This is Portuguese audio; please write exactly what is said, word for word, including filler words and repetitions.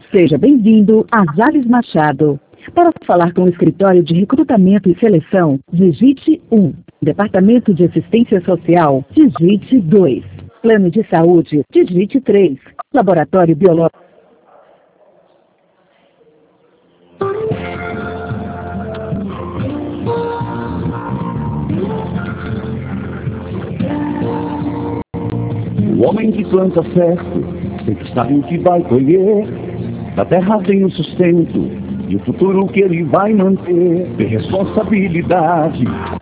Seja bem-vindo a Zales Machado. Para falar com o Escritório de Recrutamento e Seleção, digite um. Departamento de Assistência Social, digite dois. Plano de Saúde, digite três. Laboratório Biológico. O homem que planta certo, sempre sabe o que vai colher. Da terra tem o sustento e o futuro que ele vai manter. Tem responsabilidade